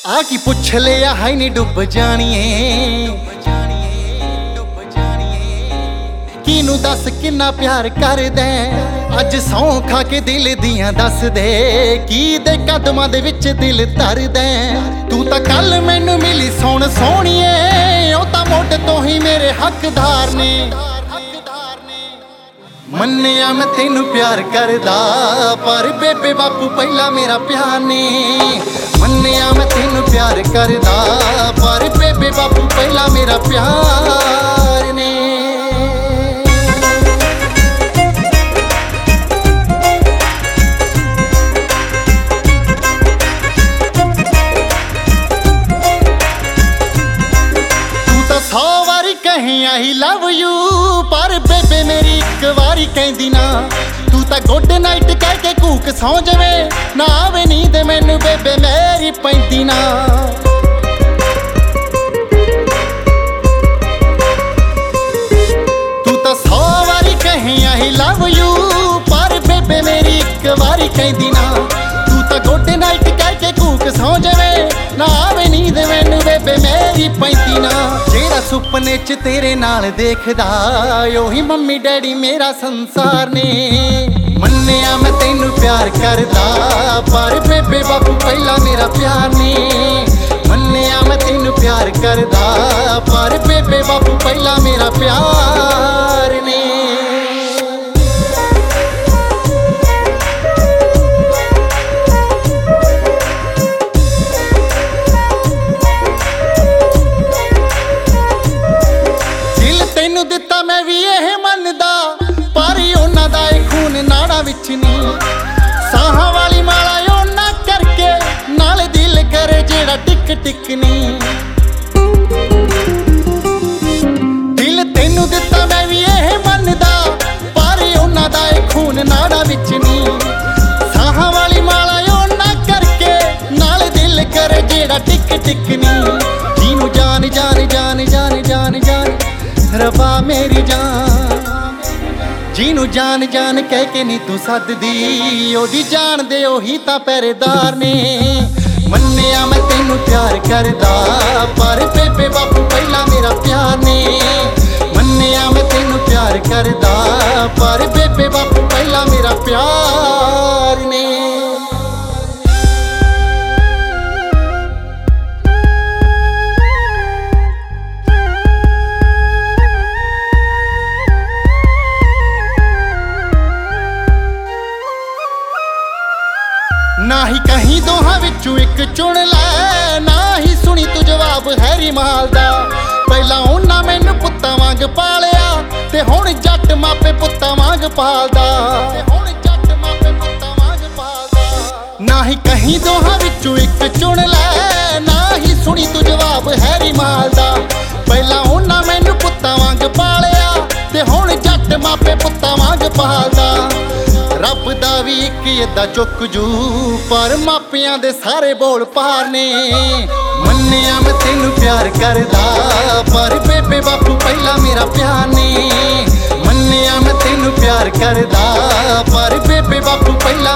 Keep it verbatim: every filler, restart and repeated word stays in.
आ की पुछ लिया है नी डुब जानिए किनू दस किन्ना प्यार कर दे अज सौ खा के दिल दियां दस दे की दे कदमां दे विच दिल धर दे तू तां कल मैनू मिली सोहण सोहणीए ओ तां मुढ़ तो ही मेरे हकदार ने मन्निया मैं तेनू प्यार करदा पर बेबे बापू पहला मेरा प्यार ने मन्निया मैं तेनू प्यार करदा पर बेबे बापू पहला मेरा प्यार ने आई लव यू पर बेबे मेरी एक वारी कहंदी ना तू तां गुड नाइट कह के कूक सौ जावे ना आवे नींद मैनू बेबे मेरी पैंदी ना तू तां सौ वारी कहीं आई लव यू पर बेबे मेरी एक वारी कहंदी ना तू तां गुड नाइट कह के कूक सौ जावे ना आवे नींद मैनू बेबे मेरी पैंदी ना सुपने च तेरे नाल देखदा ओही मम्मी डैडी मेरा संसार ने मन्निया मैं तेनू प्यार करदा पर बेबे बापू पहला मेरा प्यार ने मन्निया मैं तेनू प्यार करदा पर बेबे बापू पहला मेरा प्यार ने दिता मैं भी यह मनदा पर उन्हां दा खून नाड़ा विच नहीं साहां वाली माला उन्हां करके नाल दिल करे जेड़ा टिक टिक नहीं दिल तेनू दिता मैं भी यह मनदा पर उन्हां दा खून नाड़ा विच नहीं साहां वाली माला उन्हां करके नाल दिल करे जेड़ा टिक टिक नहीं जीनू जान जान जान जान जान जान रबा मेरी जान जीनू जान जान कह के नी तू सददी ओदी जान दे ओही तां पहरेदार ने मन्निया मैं तेनू प्यार करदा पर बेबे बापू पहला मेरा प्यार ने मन्निया मैं तेनू प्यार करदा पर बेबे बापू पहला मेरा प्यार ने ना ही कहीं दोहां विचों एक चुन लै ना ही सुनी तू जवाब हैरी माल दा पहला उन्हां मैनू पुत्तां वांग पालिया ते हुण जट मापे पुत्तां वांग पालदा ना ही कहीं दोहां विचों एक चुन लै ना ही सुनी तू जवाब हैरी माल दा पहला उन्हां मैनू पुत्तां वांग पालिया ते हुण जट मापे पुत्तां वांग पालदा रब दा भी एक अद्धा चुक जू पर मापियां दे सारे बोल पार ने मन्निया मैं तेनू प्यार करदा पर बेबे बापू पहला मेरा प्यार ने मन्निया मैं तेनू प्यार करदा पर बेबे बापू पहला